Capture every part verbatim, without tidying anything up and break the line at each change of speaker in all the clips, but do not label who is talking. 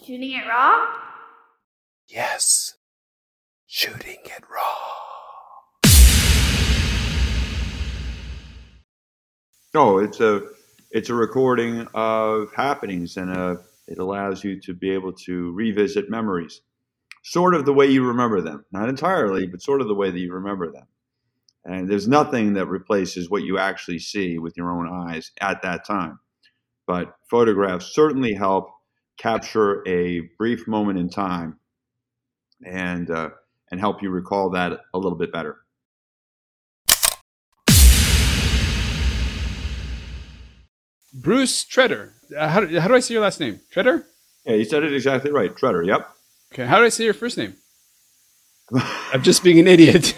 Shooting it raw?
Yes. Shooting it raw.
Oh, it's a it's a recording of happenings, and a, it allows you to be able to revisit memories, sort of the way you remember them. Not entirely, but sort of the way that you remember them. And there's nothing that replaces what you actually see with your own eyes at that time. But photographs certainly help capture a brief moment in time and uh, and help you recall that a little bit better.
Bruce Treader. Uh, how, do, how do I say your last name? Treader?
Yeah, you said it exactly right. Treader, yep.
Okay, how do I say your first name? I'm just being an idiot.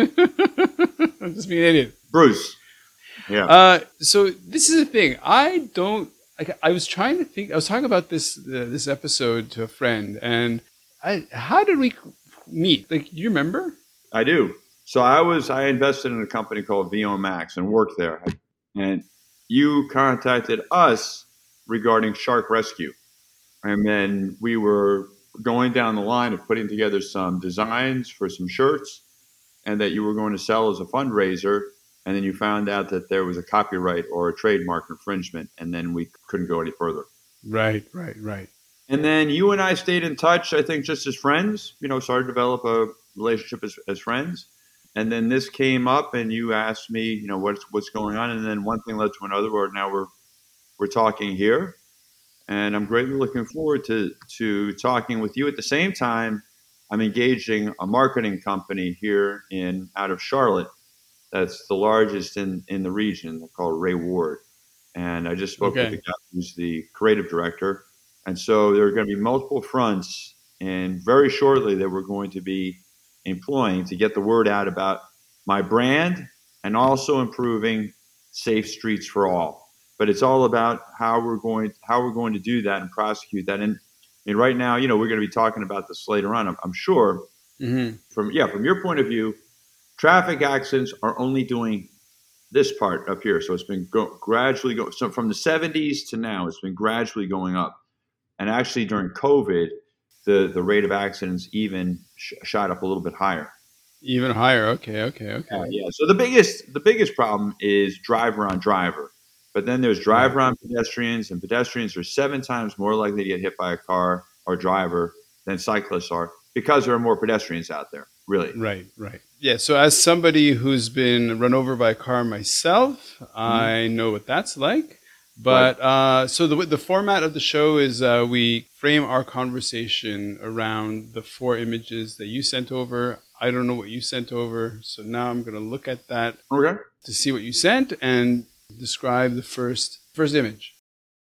I'm just being an idiot.
Bruce. Yeah.
Uh, so this is the thing. I don't. Like, I was trying to think. I was talking about this uh, this episode to a friend, and I. How did we meet? Like, do you remember?
I do. So I was. I invested in a company called V O Max and worked there, and you contacted us regarding shark rescue, and then we were going down the line of putting together some designs for some shirts, and that you were going to sell as a fundraiser. And then you found out that there was a copyright or a trademark infringement, and then we couldn't go any further.
Right, right, right.
And then you and I stayed in touch, I think, just as friends, you know, started to develop a relationship as, as friends. And then this came up, and you asked me, you know, what's what's going on. And then one thing led to another, where now we're we're talking here. And I'm greatly looking forward to to talking with you. At the same time, I'm engaging a marketing company here in out of Charlotte. That's the largest in, in the region. They're called Ray Ward. And I just spoke
Okay.
with the guy who's the creative director. And so there are going to be multiple fronts, and very shortly that we're going to be employing to get the word out about my brand and also improving safe streets for all. But it's all about how we're going how we're going to do that and prosecute that. And I mean, right now, you know, we're going to be talking about this later on. I'm, I'm sure
Mm-hmm.
from yeah, from your point of view, traffic accidents are only doing this part up here. So it's been go- gradually going. So from the seventies to now, it's been gradually going up. And actually during COVID, the, the rate of accidents even sh- shot up a little bit higher.
Even higher. Okay, okay, okay.
Uh, yeah. So the biggest the biggest problem is driver on driver. But then there's driver on pedestrians, and pedestrians are seven times more likely to get hit by a car or driver than cyclists are, because there are more pedestrians out there. Really.
Right, right. Yeah, so as somebody who's been run over by a car myself, mm-hmm. I know what that's like. But right. uh, so the the format of the show is uh, we frame our conversation around the four images that you sent over. I don't know what you sent over, so now I'm going to look at that
okay.
to see what you sent and describe the first first image.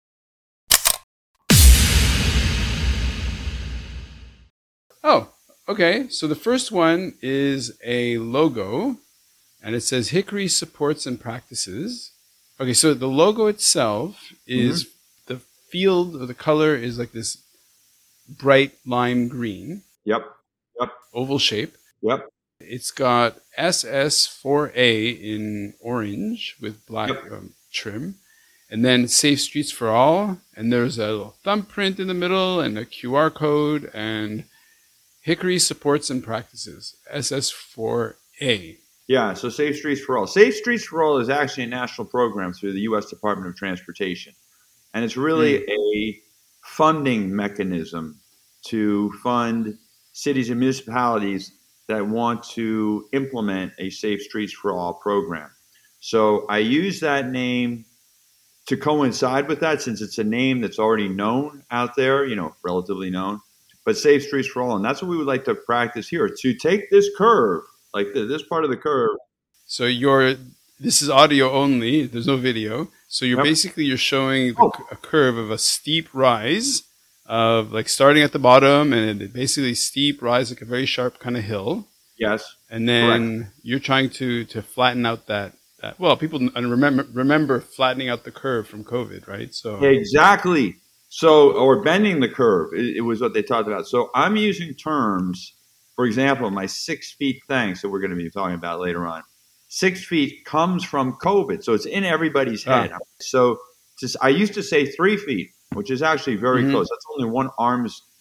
Oh. Okay, so the first one is a logo, and it says Hickory Supports and Practices. Okay, so the logo itself is mm-hmm. the field or the color is like this bright lime green.
Yep. Yep.
Oval shape.
Yep.
It's got S S four A in orange with black
yep.
um, trim. And then Safe Streets for All. And there's a little thumbprint in the middle and a Q R code and Hickory Supports and Practices, S S four A.
Yeah, so Safe Streets for All. Safe Streets for All is actually a national program through the U S Department of Transportation. And it's really mm. a funding mechanism to fund cities and municipalities that want to implement a Safe Streets for All program. So I use that name to coincide with that, since it's a name that's already known out there, you know, relatively known. But Safe Streets for All, and that's what we would like to practice here, to take this curve, like the, this part of the curve.
So you're, this is audio only, there's no video. So you're yep. basically, you're showing the,
oh.
a curve of a steep rise of like starting at the bottom and it basically steep rise, like a very sharp kind of hill.
Yes.
And then
correct.
You're trying to, to flatten out that, that, well, people remember, remember flattening out the curve from COVID, right? So
exactly. So, or bending the curve, it, it was what they talked about. So I'm using terms, for example, my six feet thing, so we're going to be talking about later on. Six feet comes from COVID, so it's in everybody's head. Ah. So just, I used to say three feet, which is actually very mm-hmm. close. That's only one arm's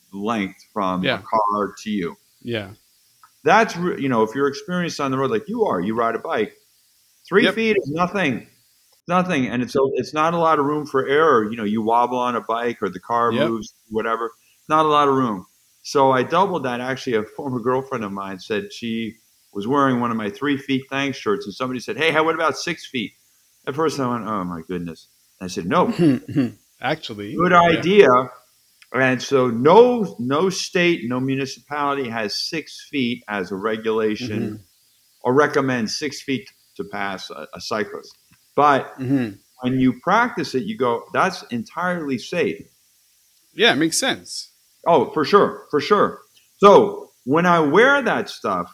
length from
Yeah.
a car to you.
Yeah.
That's, re- you know, if you're experienced on the road like you are, you ride a bike, three
Yep.
feet is nothing, nothing. And it's, a, it's not a lot of room for error. You know, you wobble on a bike or the car
Yep.
moves, whatever, not a lot of room. So I doubled that. Actually, a former girlfriend of mine said she was wearing one of my three feet thanks shirts, and somebody said, "Hey, how what about six feet?" At first, I went, "Oh my goodness!" And I said, "No,
Actually,
good
yeah.
idea." And so, no, no state, no municipality has six feet as a regulation
Mm-hmm.
or recommends six feet to pass a, a cyclist. But
Mm-hmm.
when you practice it, you go, "That's entirely safe."
Yeah, it makes sense.
Oh, for sure, for sure. So when I wear that stuff,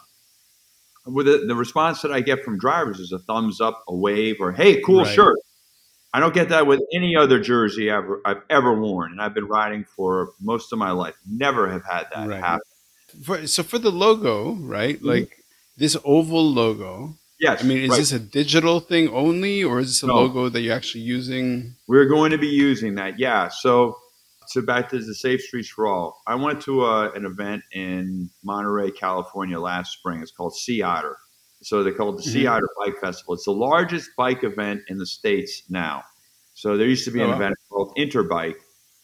with the, the response that I get from drivers is a thumbs up, a wave, or "Hey, cool
Right.
shirt." I don't get that with any other jersey ever I've ever worn, and I've been riding for most of my life. Never have had that
Right.
happen.
For, so for the logo, right?
Mhm.
Like this oval logo.
Yes,
I mean, is
right.
this a digital thing only, or is this a
No.
logo that you're actually using?
We're going to be using that. Yeah. So, so back to the Safe Streets for All. I went to a, an event in Monterey, California last spring. It's called Sea Otter. So they call it the Sea
Mhm.
Otter Bike Festival. It's the largest bike event in the States now. So there used to be
Oh,
an
wow.
event called Interbike.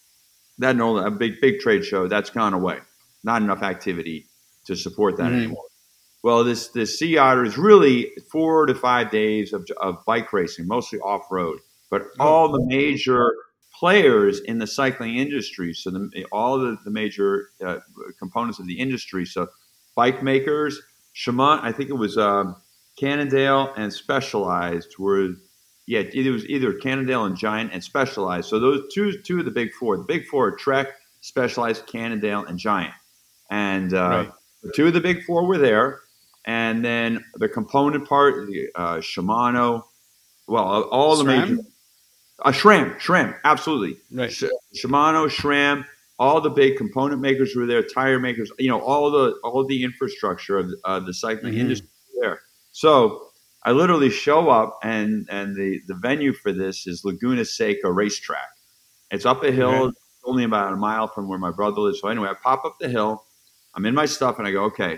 That no, a big big trade show that's gone away. Not enough activity to support that
Mhm.
anymore. Well, this this Sea Otter is really four to five days of, of bike racing, mostly off road. But
Oh.
all the major players in the cycling industry, so the, all the, the major uh, components of the industry, so bike makers, Shimano, I think it was um, Cannondale and Specialized were, yeah, it was either Cannondale and Giant and Specialized. So those two two of the big four. The big four are Trek, Specialized, Cannondale, and Giant. And uh,
Right.
two of the big four were there. And then the component part, the uh, Shimano, well, all the
SRAM?
major, uh, SRAM, SRAM, absolutely.
Right.
Sh- Shimano, SRAM, all the big component makers were there, tire makers, you know, all the all the infrastructure of uh, the cycling
Mhm.
industry was there. So I literally show up, and and the the venue for this is Laguna Seca Racetrack. It's up a hill,
Okay.
it's only about a mile from where my brother lives. So anyway, I pop up the hill, I'm in my stuff, and I go, okay,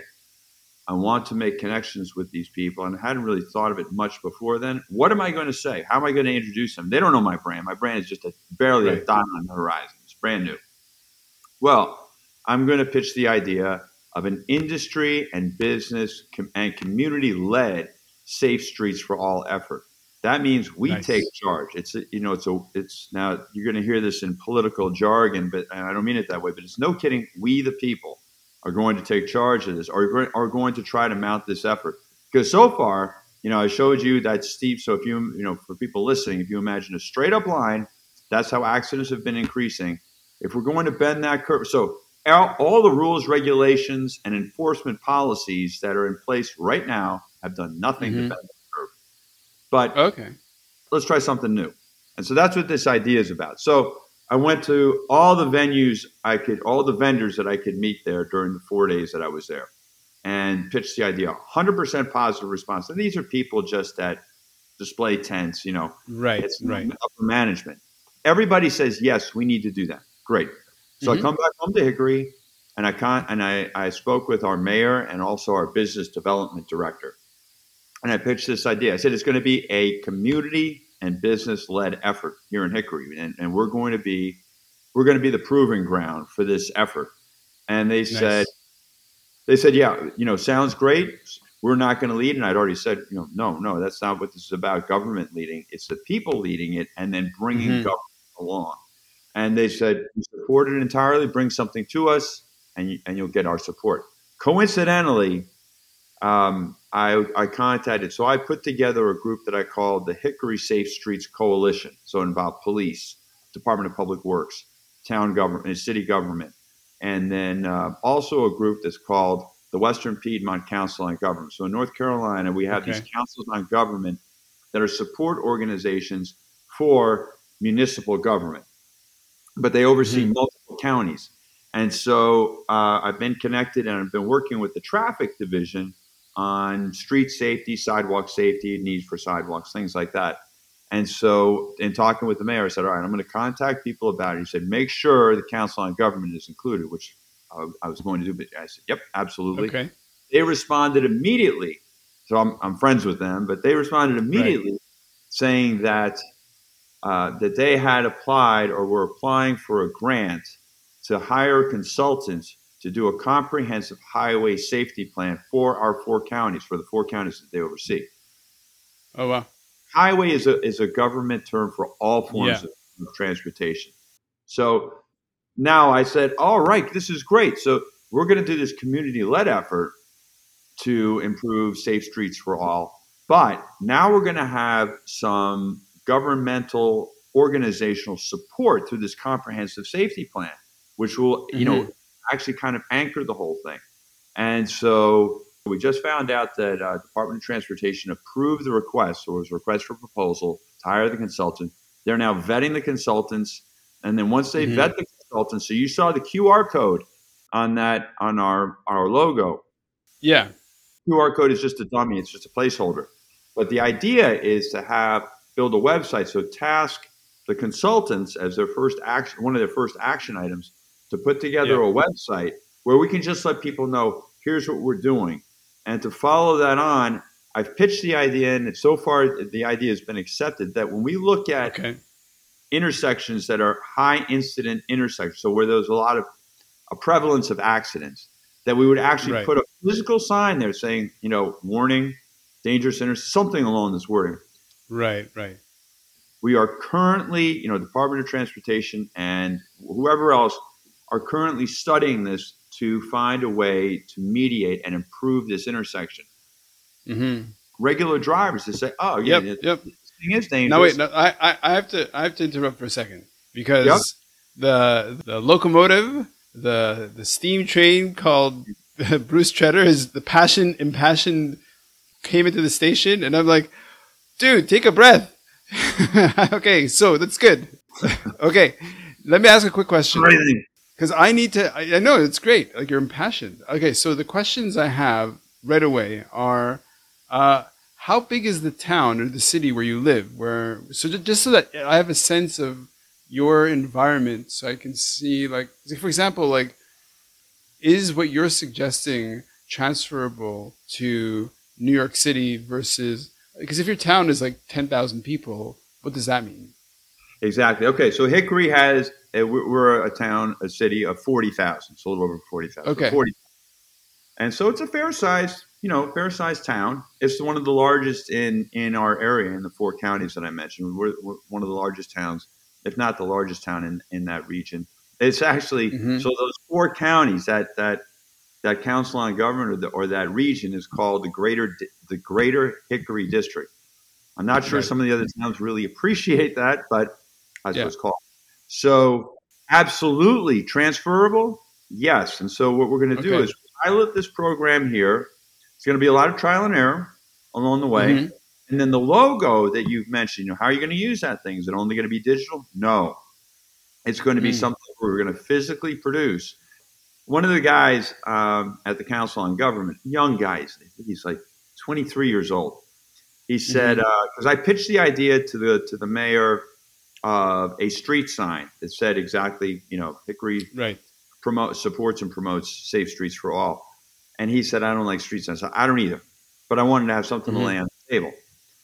I want to make connections with these people, and I hadn't really thought of it much before then. What am I going to say? How am I going to introduce them? They don't know my brand. My brand is just a, barely a
Right.
dot on the horizon. It's brand new. Well, I'm going to pitch the idea of an industry and business com- and community-led Safe Streets for All effort. That means we
Nice.
take charge. It's a, you know, it's a, it's now you're going to hear this in political jargon, but and I don't mean it that way. But it's no kidding. We, the people, are going to take charge of this, or are going to try to mount this effort. Because so far, you know, I showed you that steep. So if you, you know, for people listening, if you imagine a straight up line, that's how accidents have been increasing. If we're going to bend that curve, so all, all the rules, regulations, and enforcement policies that are in place right now have done nothing
Mhm.
to bend that curve. But
Okay.
let's try something new. And so that's what this idea is about. So I went to all the venues I could, all the vendors that I could meet there during the four days that I was there, and pitched the idea. one hundred percent positive response. And these are people just that display tents, you know,
Right.
it's
Right.
upper management. Everybody says, yes, we need to do that. Great. So
Mhm.
I come back home to Hickory, and I con- and I, I spoke with our mayor and also our business development director. And I pitched this idea. I said, it's going to be a community and business led effort here in Hickory. And, and we're going to be, we're going to be the proving ground for this effort. And they said,
Nice.
they said, yeah, you know, sounds great. We're not going to lead. And I'd already said, you know, no, no, that's not what this is about. Government leading. It's the people leading it and then bringing
Mhm.
government along. And they said, we support it entirely. Bring something to us, and you, and you'll get our support. Coincidentally, um, I, I contacted, so I put together a group that I called the Hickory Safe Streets Coalition. So it involved police, Department of Public Works, town government, city government, and then uh, also a group that's called the Western Piedmont Council on Government. So in North Carolina, we have
Okay.
these councils on government that are support organizations for municipal government, but they oversee
Mhm.
multiple counties. And so uh, I've been connected, and I've been working with the traffic division on street safety, sidewalk safety, needs for sidewalks, things like that. And so in talking with the mayor, I said, all right, I'm going to contact people about it. He said, make sure the Council on Government is included, which I, I was going to do. But I said, yep, absolutely.
Okay.
They responded immediately. So I'm, I'm friends with them, but they responded immediately right. saying that uh, that they had applied or were applying for a grant to hire consultants to do a comprehensive highway safety plan for our four counties, for the four counties that they oversee.
Oh, wow.
Highway is a is a government term for all forms yeah. of, of transportation. So now I said, all right, this is great. So we're going to do this community-led effort to improve safe streets for all. But now we're going to have some governmental organizational support through this comprehensive safety plan, which will, you mm-hmm. know, actually kind of anchor the whole thing. And so we just found out that uh, Department of Transportation approved the request, so it was a request for proposal to hire the consultant. They're now vetting the consultants. And then once they mm-hmm. vet the consultants, so you saw the Q R code on that, on our, our logo.
Yeah.
Q R code is just a dummy. It's just a placeholder. But the idea is to have, build a website. So task the consultants as their first action, one of their first action items, to put together yeah. a website where we can just let people know, here's what we're doing. And to follow that on, I've pitched the idea, and so far the idea has been accepted, that when we look at okay. intersections that are high incident intersections, so where there's a lot of a prevalence of accidents, that we would actually right. put a physical sign there saying, you know, warning, dangerous intersection, something along this wording.
Right, right.
We are currently, you know, Department of Transportation and whoever else are currently studying this to find a way to mediate and improve this intersection. Mm-hmm. Regular drivers to say, "Oh, yeah,
yep, yep.
this thing is dangerous."
No, wait, no, I, I have to, I have to interrupt for a second because yep. the the locomotive, the the steam train called Bruce Treader, is the passion impassioned came into the station, and I'm like, dude, take a breath. Okay, so that's good. Okay, let me ask a quick question. Because I need to, I, I know it's great. Like, you're impassioned. Okay, so the questions I have right away are, uh, how big is the town or the city where you live? Where so just so that I have a sense of your environment, so I can see, like, for example, like, is what you're suggesting transferable to New York City versus, because if your town is like ten thousand people, what does that mean?
Exactly. Okay, so Hickory has, we're a town, a city of forty thousand, so a little over forty thousand.
Okay.
forty. And so it's a fair size, you know, fair sized town. It's one of the largest in, in our area, in the four counties that I mentioned. We're, we're one of the largest towns, if not the largest town in, in that region. It's actually, mm-hmm. so those four counties, that that that council on government or, the, or that region is called the Greater the Greater Hickory District. I'm not sure right. some of the other towns really appreciate that, but that's yeah. what it's called. So absolutely transferable, yes. And so what we're going to do
okay.
is pilot this program here. It's going to be a lot of trial and error along the way. Mm-hmm. And then the logo that you've mentioned, you know, how are you going to use that thing? Is it only going to be digital? No. It's going to be mm. something where we're going to physically produce. One of the guys um, at the Council on Government, young guys, he's like twenty-three years old. He said, because mm-hmm. uh, I pitched the idea to the to the mayor of a street sign that said exactly, you know, Hickory
right.
promote, supports and promotes safe streets for all. And he said, I don't like street signs. I don't either. But I wanted to have something mm-hmm. to lay on the table.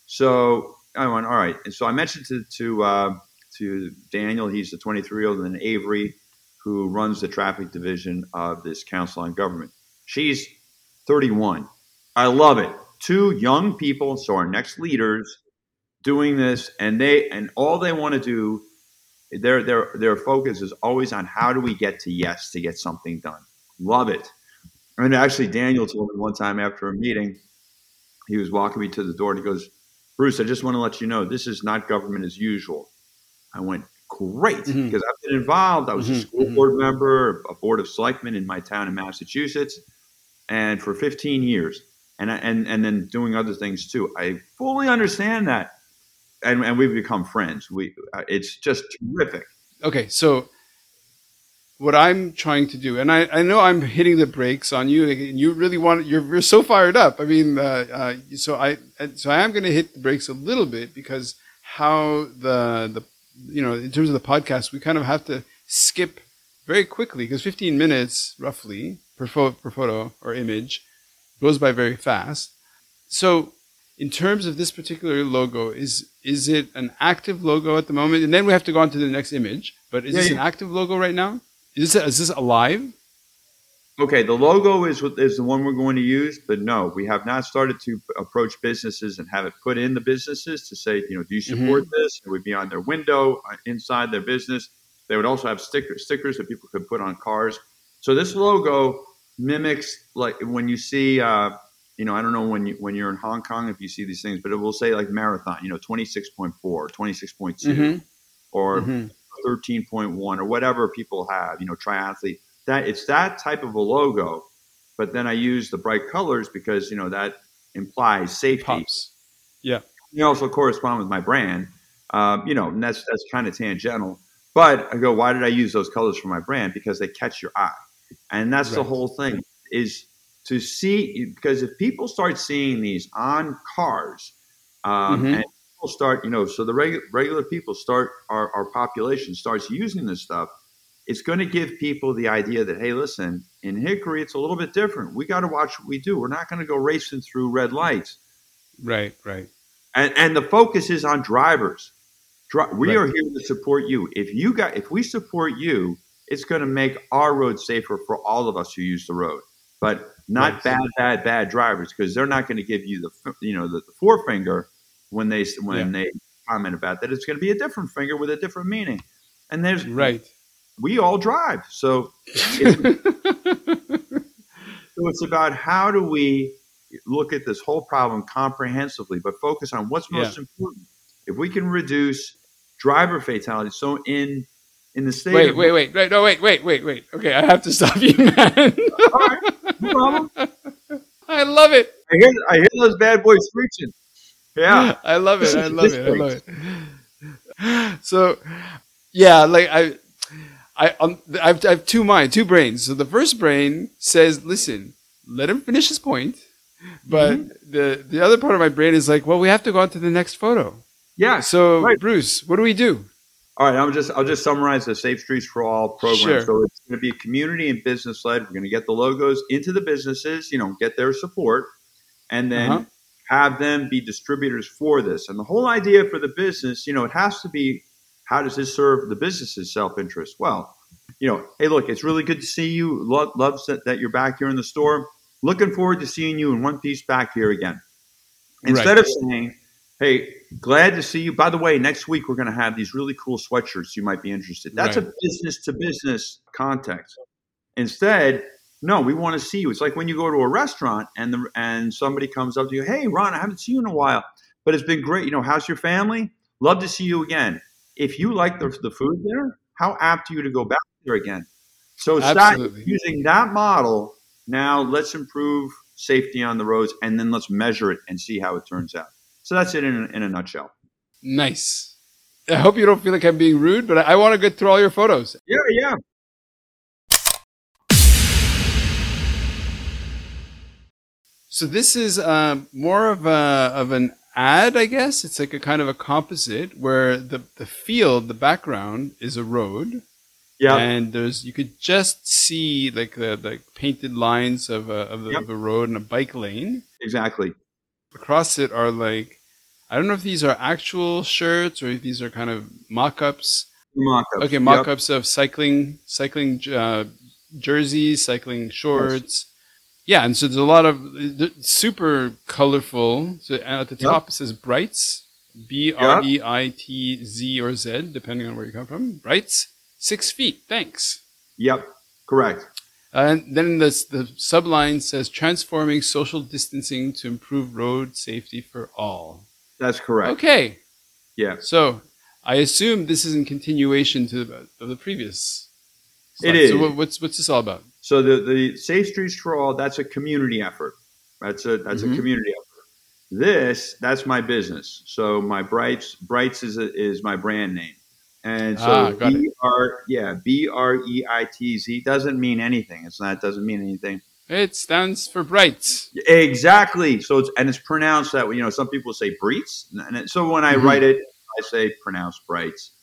So I went, all right. And so I mentioned to to, uh, to Daniel, he's the twenty-three-year-old, and then Avery, who runs the traffic division of this Council on Government. She's thirty-one. I love it. Two young people, so our next leaders, doing this, and they and all they want to do, their their their focus is always on how do we get to yes to get something done. Love it. And actually, Daniel told me one time after a meeting, he was walking me to the door, and he goes, Bruce, I just want to let you know, this is not government as usual. I went, great, mm-hmm. because I've been involved. I was mm-hmm. a school board mm-hmm. member, a board of selectmen in my town in Massachusetts, and for fifteen years. And, and and then doing other things too. I fully understand that, and and we've become friends. We uh, it's just terrific.
Okay, so what I'm trying to do, and I, I know I'm hitting the brakes on you. You really want you're you're so fired up. I mean, uh, uh, so I so I am going to hit the brakes a little bit because how the the you know in terms of the podcast, we kind of have to skip very quickly because fifteen minutes roughly per, pho- per photo or image goes by very fast. So in terms of this particular logo, is is it an active logo at the moment? And then we have to go on to the next image. But is
Yeah,
this
yeah.
an active logo right now? Is this, is this alive?
Okay, the logo is what is the one we're going to use, but no, we have not started to approach businesses and have it put in the businesses to say, you know, do you support this? It would be on their window uh, inside their business. They would also have stickers, stickers that people could put on cars. So this logo mimics like when you see, uh, you know, I don't know when you when you're in Hong Kong if you see these things, but it will say like marathon, you know, twenty-six point four, twenty-six point two,
Mhm.
or
Mhm.
thirteen point one, or whatever people have, you know, triathlete. That it's that type of a logo, but then I use the bright colors because, you know, that implies safety.
Pops. Yeah.
They also correspond with my brand, um, you know, and that's that's kind of tangential. But I go, why did I use those colors for my brand? Because they catch your eye, and that's the
Right.
whole thing is to see, because if people start seeing these on cars, um,
Mhm.
and people start, you know, so the regular regular people start, our, our population starts using this stuff, it's going to give people the idea that, hey, listen, in Hickory, it's a little bit different. We got to watch what we do. We're not going to go racing through red lights.
Right, right.
And, and the focus is on drivers. Dri- we
Right.
are here to support you. If you got, if we support you, it's going to make our road safer for all of us who use the road. But not
Right.
bad, bad, bad drivers, because they're not going to give you the, f- you know, the, the forefinger when they when
Yeah.
they comment about that. It's going to be a different finger with a different meaning. And there's
Right.
we all drive, so it's, so it's about how do we look at this whole problem comprehensively, but focus on what's most
Yeah.
important. If we can reduce driver fatalities, so in in the state
Wait,
of
wait, wait, wait, no, wait, wait, wait, wait. Okay, I have to stop you, man.
all right, no problem.
I love it.
I hear I hear those bad boys screeching. Yeah,
I love it. I
Listen to
love
this
it. I love it. So, yeah, like I, I, um, I've, I have two minds, two brains. So the first brain says, "Listen, let him finish his point," but
Mm-hmm.
the the other part of my brain is like, "Well, we have to go on to the next photo."
yeah.
So,
right.
Bruce, what do we do?
All right, I'll just I'll just summarize the Safe Streets for All program.
Sure.
So it's going to be community and business led. We're going to get the logos into the businesses, you know, get their support, and then
Uh-huh.
have them be distributors for this. And the whole idea for the business, you know, it has to be, how does this serve the business's self-interest? Well, you know, hey, look, it's really good to see you. Love, loves that, that you're back here in the store. Looking forward to seeing you in one piece back here again. Instead
Right.
of saying, hey, glad to see you. By the way, next week we're going to have these really cool sweatshirts. You might be interested. That's
Right.
a business to business context. Instead, no, we want to see you. It's like when you go to a restaurant and the and somebody comes up to you, hey, Ron, I haven't seen you in a while, but it's been great. You know, how's your family? Love to see you again. If you like the, the food there, how apt are you to go back there again? So start
Absolutely.
using that model. Now let's improve safety on the roads, and then let's measure it and see how it turns out. So that's it in a, in a nutshell.
Nice. I hope you don't feel like I'm being rude, but I, I want to get through all your photos.
Yeah, yeah.
So this is um, more of a of an ad, I guess. It's like a kind of a composite where the the field, the background is a road,
Yeah.
and there's you could just see like the, the painted lines of a of, the,
Yep.
of a road and a bike lane.
Exactly.
Across it are like, I don't know if these are actual shirts or if these are kind of mock-ups.
Mock-ups.
Okay,
Yep.
mock-ups of cycling, cycling uh, jerseys, cycling shorts. Yeah, and so there's a lot of they're super colorful. So at the
Yep.
top it says Brights, B R E I T Z or Z, depending on where you come from. Brights, six feet. Thanks.
Yep. Correct.
And then the the subline says transforming social distancing to improve road safety for all.
That's correct.
Okay,
Yeah.
so I assume this is in continuation to the, of the previous.
It
slide.
is.
So what, what's what's this all about?
So the, the Safe Streets for All, that's a community effort. That's a that's
Mhm.
a community effort. This, that's my business. So my Brights, Brights is a, is my brand name. And so
Ah, got it.
B R yeah, B R E I T Z doesn't mean anything. It's not doesn't mean anything.
It stands for Brights.
Exactly. So it's and it's pronounced that way. You know, some people say Brights. And it, so when I
Mhm.
write it, I say pronounced Brights.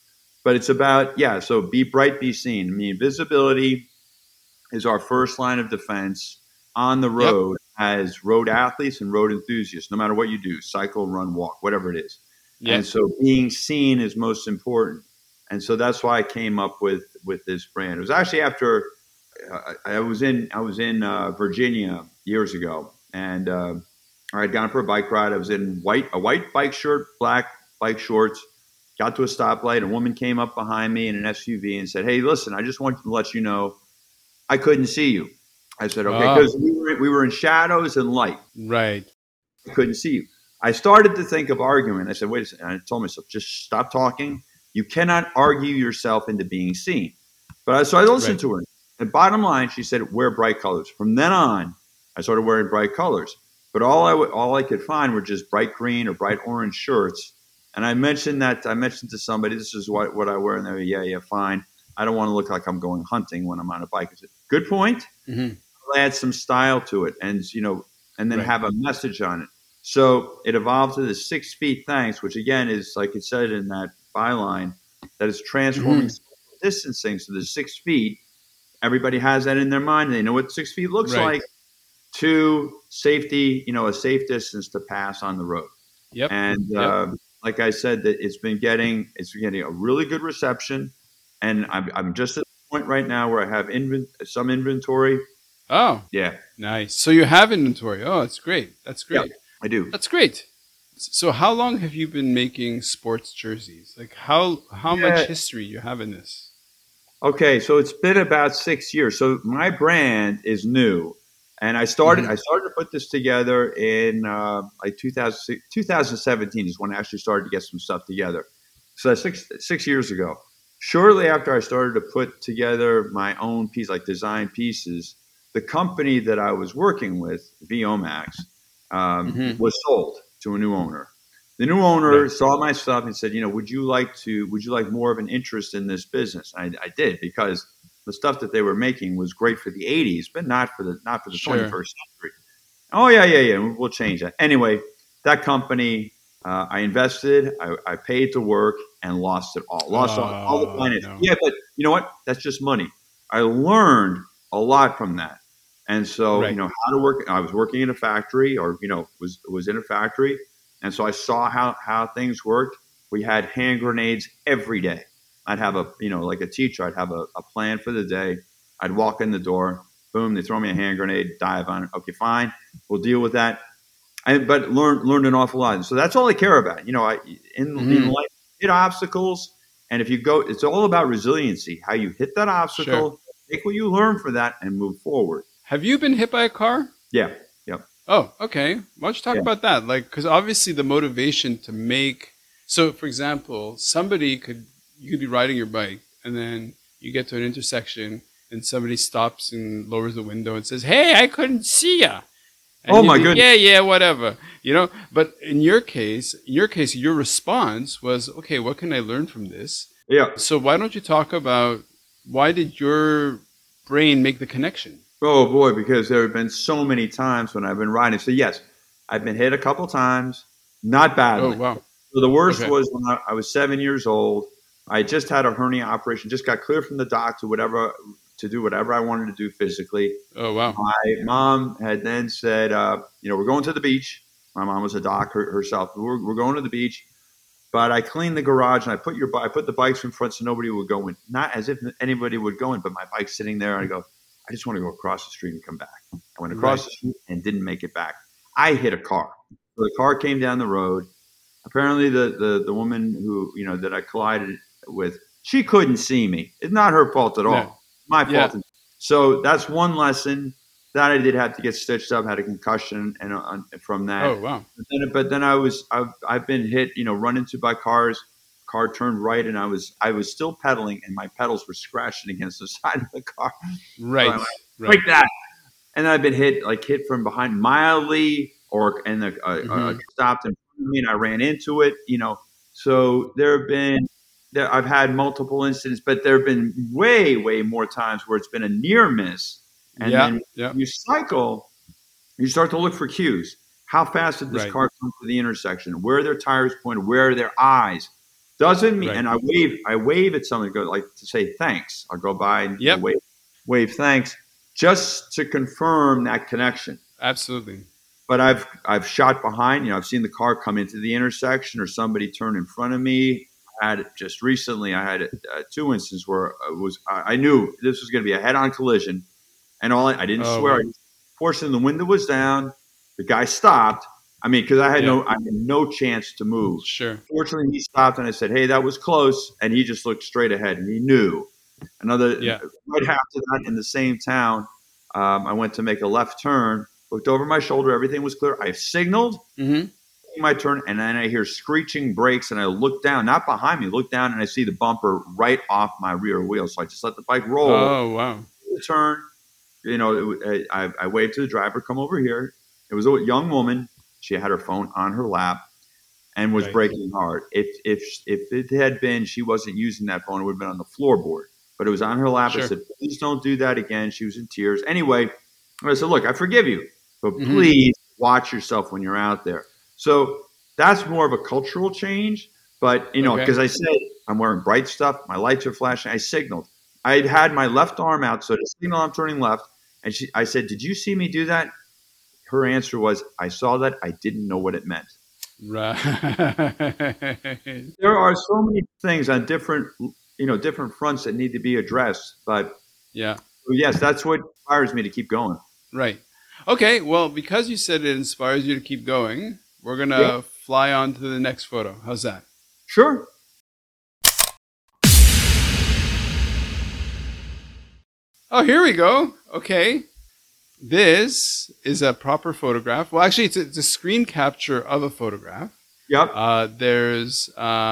but it's about, yeah, so be bright, be seen. I mean, visibility is our first line of defense on the road yep. as road athletes and road enthusiasts, no matter what you do, cycle, run, walk, whatever it is. Yep. And so being seen is most important. And so that's why I came up with, with this brand. It was actually after uh, I was in, I was in uh, Virginia years ago, and uh, I had gone for a bike ride. I was in white, a white bike shirt, black bike shorts, got to a stoplight. A woman came up behind me in an S U V and said, "Hey, listen, I just wanted to let you know I couldn't see you." I said, "Okay," because oh. we, were, we were in shadows and light.
Right.
I couldn't see you. I started to think of arguing. I said, wait a second. I told myself, just stop talking. You cannot argue yourself into being seen. But I, so I listened right. to her. And bottom line, she said, wear bright colors. From then on, I started wearing bright colors. But all I, w- all I could find were just bright green or bright orange shirts. And I mentioned that, I mentioned to somebody, this is what, what I wear. And they were, yeah, yeah, fine. I don't want to look like I'm going hunting when I'm on a bike. I said, good point. Mm-hmm. I'll add some style to it and, you know, and then right. have a message on it. So it evolved to the six feet thanks, which again is, like it said in that byline, that is transforming mm-hmm. distancing. So there's six feet. Everybody has that in their mind. They know what six feet looks right. like. To safety, you know, a safe distance to pass on the road. Yep. And yep. Uh, like I said, that it's been getting, it's been getting a really good reception. And I'm, I'm just at the point right now where I have inven- some inventory.
Oh,
yeah.
Nice. So you have inventory. Oh, that's great. That's great.
Yeah, I do.
That's great. So how long have you been making sports jerseys? Like how, how yeah. much history you have in this?
Okay. So it's been about six years. So my brand is new. And I started. Mm-hmm. I started to put this together in uh, like two thousand, twenty seventeen is when I actually started to get some stuff together. So that's six six years ago. Shortly after I started to put together my own piece, like design pieces, the company that I was working with, Vomax, um, mm-hmm. was sold to a new owner. The new owner right. saw my stuff and said, "You know, would you like to? Would you like more of an interest in this business?" And I, I did, because the stuff that they were making was great for the eighties, but not for the not for the sure. twenty-first century. Oh yeah, yeah, yeah. We'll change that. Anyway, that company, uh, I invested, I, I paid to work, and lost it all. Lost oh, all, all the finances. No. Yeah, but you know what? That's just money. I learned a lot from that, and so right. you know how to work. I was working in a factory, or you know was was in a factory, and so I saw how how things worked. We had hand grenades every day. I'd have a, you know, like a teacher, I'd have a, a plan for the day. I'd walk in the door, boom, they throw me a hand grenade, dive on it. Okay, fine, we'll deal with that. I, but learned learned an awful lot. So that's all I care about. You know, I in, mm-hmm. in life, hit obstacles, and if you go, it's all about resiliency. How you hit that obstacle, sure. take what you learn for that, and move forward.
Have you been hit by a car?
Yeah. Yep.
Oh, okay. Why don't you talk yeah. about that? Like, because obviously the motivation to make. So, for example, somebody could. You could be riding your bike, and then you get to an intersection, and somebody stops and lowers the window and says, "Hey, I couldn't see ya." And
oh my goodness!
Yeah, yeah, whatever. You know. But in your case, in your case, your response was, "Okay, what can I learn from this?"
Yeah.
So why don't you talk about why did your brain make the connection?
Oh boy, because there have been so many times when I've been riding. So yes, I've been hit a couple times, not badly.
Oh wow.
So the worst okay. was when I, I was seven years old. I just had a hernia operation, just got cleared from the doctor, whatever, to do whatever I wanted to do physically.
Oh, wow.
My mom had then said, uh, you know, we're going to the beach. My mom was a doc her, herself. We're, we're going to the beach. But I cleaned the garage and I put your I put the bikes in front so nobody would go in. Not as if anybody would go in, but my bike's sitting there. And I go, I just want to go across the street and come back. I went across right. the street and didn't make it back. I hit a car. So the car came down the road. Apparently the, the, the woman who, you know, that I collided with, she couldn't see me. It's not her fault at all. Yeah. My fault. Yeah. So that's one lesson that I did have to get stitched up, had a concussion, and uh, from that.
Oh wow!
But then, but then I was I've I've been hit, you know, run into by cars. Car turned right, and I was I was still pedaling, and my pedals were scratching against the side of the car.
Right,
so
right.
Like that. And then I've been hit, like hit from behind mildly, or and the uh, mm-hmm. uh, stopped in front of me, and I ran into it. You know, so there have been. There, I've had multiple incidents, but there have been way, way more times where it's been a near miss. And
yeah,
then
yeah.
you cycle, you start to look for cues. How fast did this
right.
car come to the intersection? Where are their tires pointed? Where are their eyes? Doesn't mean,
Right.
and I wave, I wave at someone, go like to say thanks. I'll go by and
Yep.
wave, wave thanks, just to confirm that connection.
Absolutely.
But I've I've shot behind. You know, I've seen the car come into the intersection or somebody turn in front of me. I had just recently. I had uh, two instances where it was I, I knew this was going to be a head-on collision, and all I, I didn't
Oh,
swear.
right.
Fortunately, the window was down. The guy stopped. I mean, because I had
Yeah.
no I had no chance to move.
Sure.
Fortunately, he stopped, and I said, "Hey, that was close." And he just looked straight ahead, and he knew. Another
Yeah.
right after that, in the same town, um, I went to make a left turn. Looked over my shoulder, everything was clear. I signaled
Mm-hmm.
my turn, and then I hear screeching brakes, and I look down, not behind me, look down, and I see the bumper right off my rear wheel. So I just let the bike roll.
Oh, wow.
The turn, you know, it, I, I waved to the driver, come over here. It was a young woman. She had her phone on her lap and was
Right.
braking hard. If if if it had been she wasn't using that phone, it would have been on the floorboard. But it was on her lap.
Sure.
I said, please don't do that again. She was in tears. Anyway, I said, look, I forgive you. But
Mhm.
please watch yourself when you're out there. So that's more of a cultural change. But, you know,
Okay.
because I said I'm wearing bright stuff, my lights are flashing. I signaled. I had my left arm out, so to signal I'm turning left. And she, I said, did you see me do that? Her answer was, I saw that. I didn't know what it meant.
Right.
There are so many things on different, you know, different fronts that need to be addressed. But
Yeah.
yes, that's what inspires me to keep going.
Right. Okay. Well, because you said it inspires you to keep going, we're gonna
Yeah.
fly on to the next photo. How's that?
Sure.
Oh, here we go. Okay. This is a proper photograph. Well, actually, it's a, it's a screen capture of a photograph.
Yep.
Uh, there's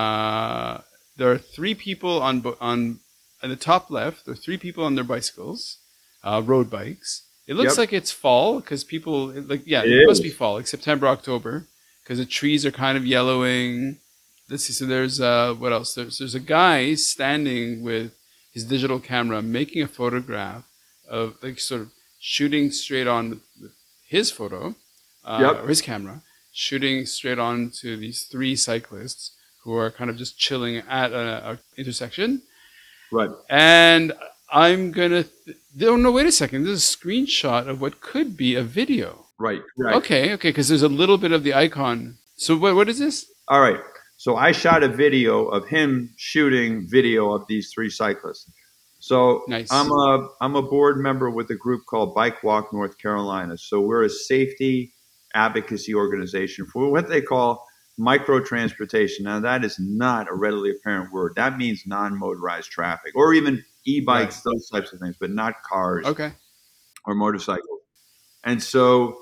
uh, there are three people on bo- on at the top left. There are three people on their bicycles, uh, road bikes. It looks
Yep.
like it's fall because people like yeah,
It
it, must
is.
be fall, like September, October, because the trees are kind of yellowing. Let's see. So there's uh, what else? There's there's a guy standing with his digital camera making a photograph of like sort of shooting straight on with his photo uh,
Yep.
or his camera, shooting straight on to these three cyclists who are kind of just chilling at an intersection.
Right.
And I'm gonna th- oh no, wait a second, this is a screenshot of what could be a video.
Right. Right.
Okay, okay, because there's a little bit of the icon. So what what is this?
All right. So I shot a video of him shooting video of these three cyclists. So
Nice.
I'm a I'm a board member with a group called Bike Walk North Carolina. So we're a safety advocacy organization for what they call micro transportation. Now that is not a readily apparent word. That means non-motorized traffic or even e-bikes,
Right.
those types of things, but not cars
Okay.
or motorcycles. And so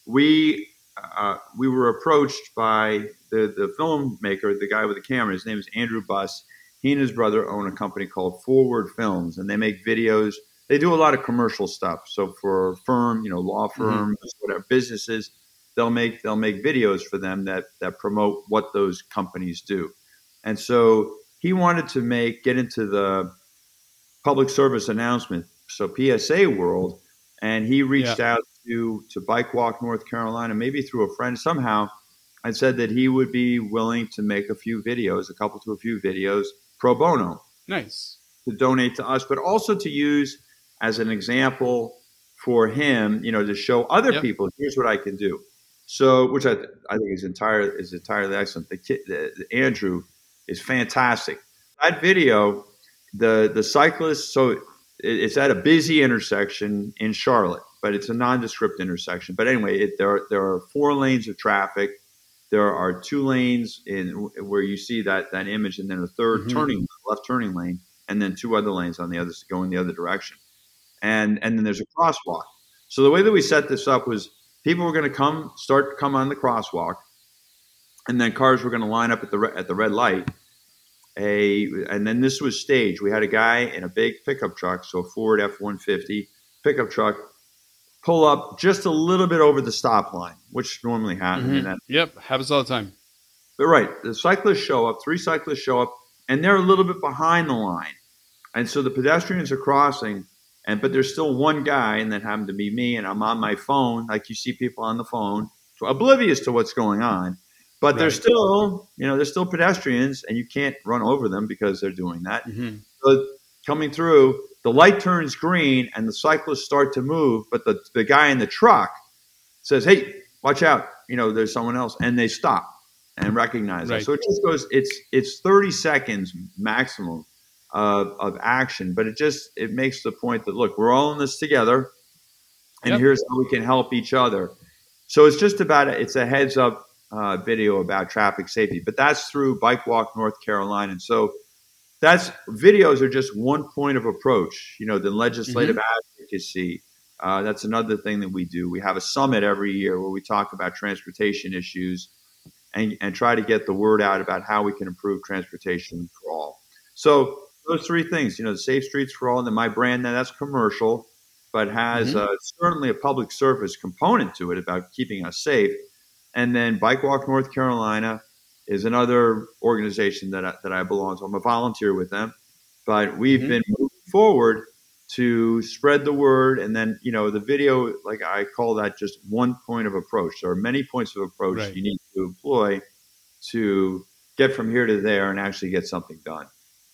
we uh, we were approached by the the filmmaker, the guy with the camera. His name is Andrew Buss. He and his brother own a company called Forward Films, and they make videos. They do a lot of commercial stuff. So for firm, you know, law firms, whatever businesses, they'll make they'll make videos for them that that promote what those companies do. And so he wanted to make get into the public service announcement, so P S A world, and he reached
Yeah.
out to to Bike Walk North Carolina, maybe through a friend somehow, and said that he would be willing to make a few videos, a couple to a few videos pro bono
Nice.
to donate to us, but also to use as an example for him, you know, to show other
Yep.
people, here's what I can do. So, which I, I think is entire is entirely excellent. The kid, the, the Andrew, is fantastic. That video, the the cyclist, so it, it's at a busy intersection in Charlotte, but it's a nondescript intersection. But anyway, it, there are, there are four lanes of traffic. There are two lanes in where you see that that image, and then a third
Mhm.
turning left turning lane, and then two other lanes on the other going the other direction, and and then there's a crosswalk. So the way that we set this up was people were going to come start to come on the crosswalk, and then cars were going to line up at the re- at the red light. A and then this was staged. We had a guy in a big pickup truck, so a Ford F one fifty pickup truck, pull up just a little bit over the stop line, which normally happens.
Mhm.
in that
Yep. Happens all the time.
But right, the cyclists show up, three cyclists show up, and they're a little bit behind the line. And so the pedestrians are crossing, and but there's still one guy, and that happened to be me, and I'm on my phone, like you see people on the phone, so oblivious to what's going on. But they're
Right.
still, you know, they're still pedestrians, and you can't run over them because they're doing that.
Mm-hmm.
So coming through, the light turns green, and the cyclists start to move, but the, the guy in the truck says, "Hey, watch out! You know, there's someone else," and they stop and recognize
Right.
us. So it just goes. It's it's thirty seconds maximum of of action, but it just it makes the point that look, we're all in this together, and
Yep.
here's how we can help each other. So it's just about a, it's a heads up uh, video about traffic safety, but that's through Bike Walk North Carolina, and so that's videos are just one point of approach. You know, the legislative
Mm-hmm.
advocacy. Uh, that's another thing that we do. We have a summit every year where we talk about transportation issues and, and try to get the word out about how we can improve transportation for all. So those three things, you know, the Safe Streets for All, and then my brand, now that's commercial, but has
Mm-hmm.
uh, certainly a public service component to it about keeping us safe. And then Bike Walk North Carolina is another organization that I, that I belong to. I'm a volunteer with them, but we've
Mm-hmm.
been moving forward to spread the word. And then, you know, the video, like I call that just one point of approach. There are many points of approach
Right.
you need to employ to get from here to there and actually get something done.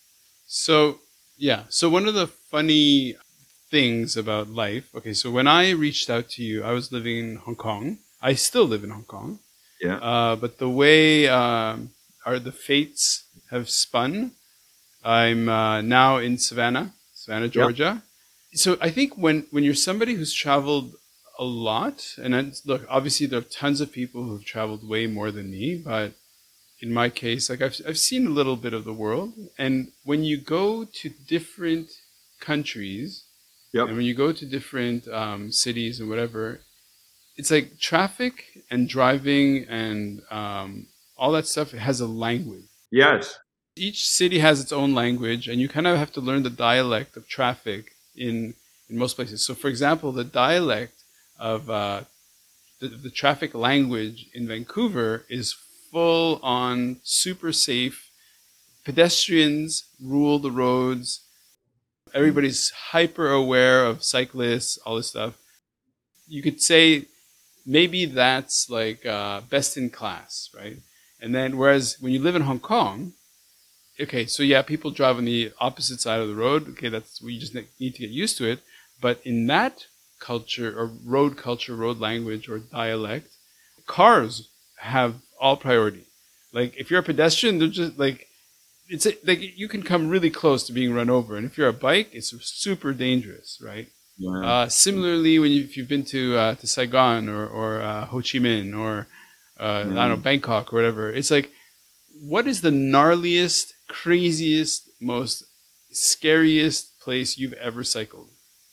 So, yeah. So, one of the funny things about life, okay, so when I reached out to you, I was living in Hong Kong. I still live in Hong Kong.
Yeah.
Uh, but the way um, our the fates have spun, I'm uh, now in Savannah, Savannah, Georgia. So I think when, when you're somebody who's traveled a lot, and then, look, obviously there are tons of people who've traveled way more than me, but in my case, like I've I've seen a little bit of the world, and when you go to different countries,
Yep.
and when you go to different um, cities and whatever, it's like traffic and driving and um, all that stuff has a language.
Yes.
Each city has its own language, and you kind of have to learn the dialect of traffic in in most places. So, for example, the dialect of uh, the, the traffic language in Vancouver is full on super safe. Pedestrians rule the roads. Everybody's hyper aware of cyclists, all this stuff. You could say maybe that's like uh, best in class, right? And then, whereas when you live in Hong Kong, okay, so yeah, people drive on the opposite side of the road. Okay, that's we just need to get used to it. But in that culture or road culture, road language or dialect, cars have all priority. Like if you're a pedestrian, they're just like it's a, like you can come really close to being run over, and if you're a bike, it's super dangerous, right?
Yeah.
Uh, similarly, when you, if you've been to uh, to Saigon or or uh, Ho Chi Minh or uh, I don't know, Bangkok or whatever, it's like, what is the gnarliest, craziest, most scariest place you've ever cycled?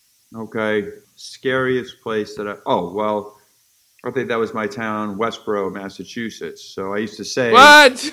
Okay. Scariest place that I, oh, well, I think that was my town, Westboro, Massachusetts. So I used to say,
What?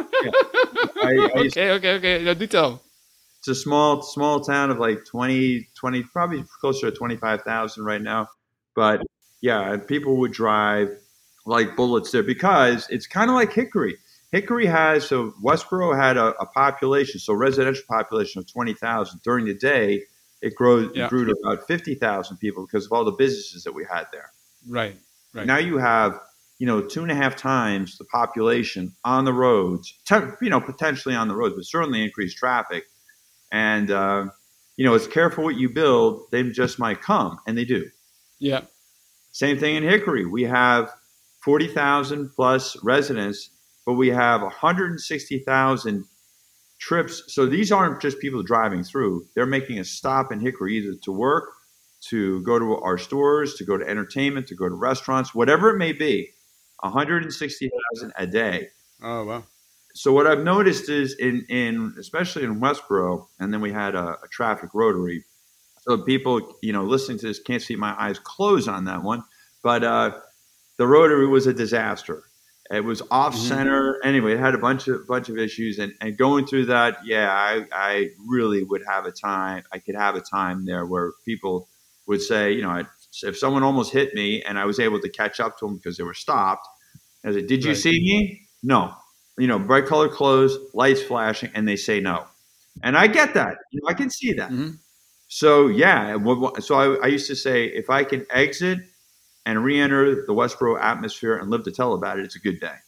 I, I used,
okay, okay, okay. No, do tell.
it's a small, small town of like twenty, twenty, probably closer to twenty-five thousand right now. But yeah, and people would drive like bullets there because it's kind of like Hickory. Hickory has, so Westboro had a, a population, so residential population of twenty thousand. During the day, it, grows,
Yeah.
it grew to about fifty thousand people because of all the businesses that we had there.
Right, right.
Now you have, you know, two and a half times the population on the roads, te- you know, potentially on the roads, but certainly increased traffic. And, uh, you know, it's careful what you build, they just might come, and they do.
Yeah.
Same thing in Hickory. We have forty thousand plus residents, but we have one hundred sixty thousand trips. So these aren't just people driving through. They're making a stop in Hickory either to work, to go to our stores, to go to entertainment, to go to restaurants, whatever it may be, one hundred sixty thousand a day.
Oh, wow.
So what I've noticed is in, in especially in Westboro, and then we had a, a traffic rotary. So people, you know, listening to this can't see my eyes close on that one, but uh, the rotary was a disaster. It was off center. Mm-hmm. Anyway, it had a bunch of bunch of issues, and, and going through that, yeah, I, I really would have a time. I could have a time there where people would say, you know, I'd, if someone almost hit me and I was able to catch up to them because they were stopped, I said, "Did you
Right.
see me?" No. You know, bright colored clothes, lights flashing, and they say no. And I get that. You know, I can see that.
Mm-hmm.
So yeah, so I, I used to say, if I can exit and re-enter the Westboro atmosphere and live to tell about it, it's a good day.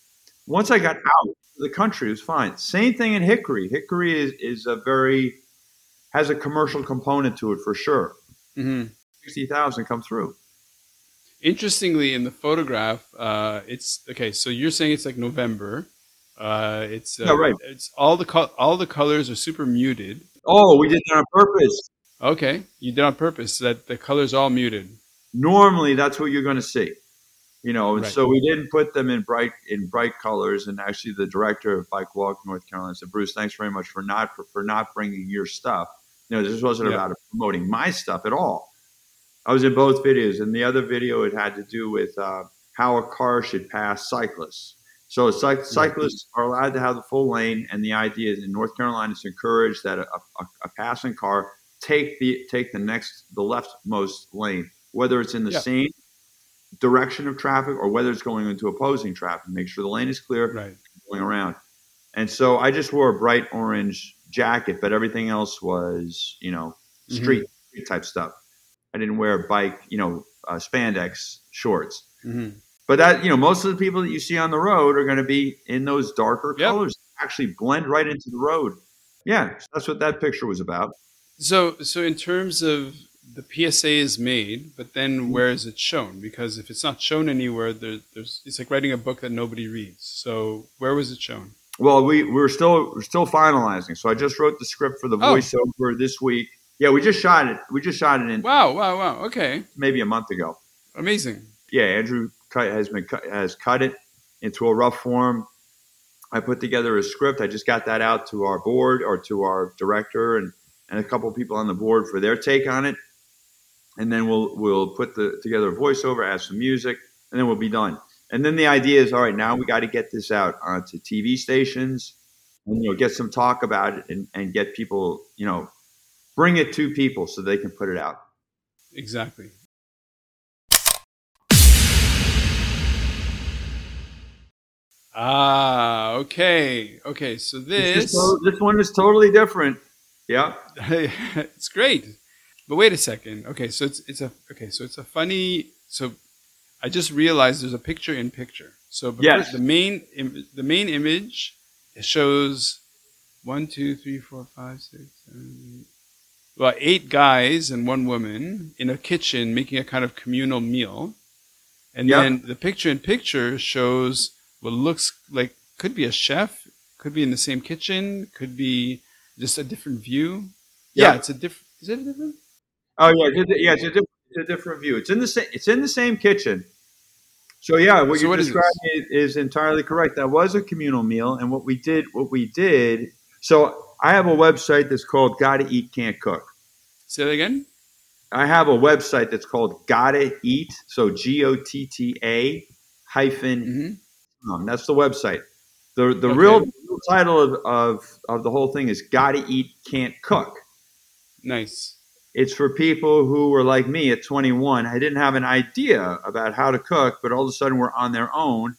Once I got out of the country, it was fine. Same thing in Hickory. Hickory is, is a very, has a commercial component to it for sure.
Hmm.
sixty thousand come through.
Interestingly, in the photograph, uh, it's okay. So you're saying it's like November. Uh, it's uh,
Yeah, right.
It's all the co- all the colors are super muted.
Oh, we did that on purpose.
Okay, you did on purpose so that the colors all muted.
Normally, that's what you're going to see. You know, and
Right.
so we didn't put them in bright in bright colors. And actually, the director of Bike Walk North Carolina said, "Bruce, thanks very much for not for, for not bringing your stuff. You know, this wasn't
Yeah.
about promoting my stuff at all. I was in both videos, and the other video it had to do with uh, how a car should pass cyclists. So cyc- cyclists are allowed to have the full lane, and the idea is in North Carolina, it's encouraged that a, a, a passing car take the take the next the leftmost lane, whether it's in the
Yeah.
same direction of traffic or whether it's going into opposing traffic. Make sure the lane is clear
Right.
going around. And so I just wore a bright orange jacket, but everything else was, you know, street, street type stuff. I didn't wear bike, you know, uh, spandex shorts.
Hmm.
But that, you know, most of the people that you see on the road are going to be in those darker
Yep.
colors, actually blend right into the road. Yeah, that's what that picture was about.
So, so in terms of the P S A is made, but then where is it shown? Because if it's not shown anywhere, there, there's it's like writing a book that nobody reads. So, where was it shown?
Well, we we're still we're still finalizing. So I just wrote the script for the
Oh.
voiceover this week. Yeah, we just shot it. We just shot it in
Wow! Wow! Wow! Okay,
maybe a month ago.
amazing.
Yeah, Andrew cut, has been cut, has cut it into a rough form. I put together a script. I just got that out to our board or to our director and, and a couple of people on the board for their take on it. And then we'll we'll put the together a voiceover, add some music, and then we'll be done. And then the idea is, all right, now we got to get this out onto T V stations and, you know, get some talk about it and, and get people, you know, bring it to people so they can put it out.
Exactly. Ah, okay, okay. So
This, is
this,
to- this one is totally different. Yeah.
it's great. But wait a second. Okay, so it's it's a okay, so it's a funny. So I just realized there's a picture in picture. So but
Yes.
first, the main im- the main image shows one, two, three, four, five, six, seven, eight, well, eight guys and one woman in a kitchen making a kind of communal meal. And
Yep.
then the picture in picture shows what looks like could be a chef, could be in the same kitchen, could be just a different view. Yeah,
Yep.
it's a different. Is it a different?
Oh yeah, it's a, yeah, it's a, diff- it's a different view. It's in the same. It's in the same kitchen. So yeah, what
So
you're
what is
describing is, is entirely correct. That was a communal meal, and what we did, what we did. So I have a website that's called Gotta Eat Can't Cook.
Say that again.
I have a website that's called Gotta Eat. So G O T T A hyphen.
Mm-hmm.
Um, that's the website. The the
Okay.
real, real title of, of of the whole thing is Gotta Eat Can't Cook.
Nice.
It's for people who were like me at twenty-one. I didn't have an idea about how to cook, but all of a sudden we're on their own.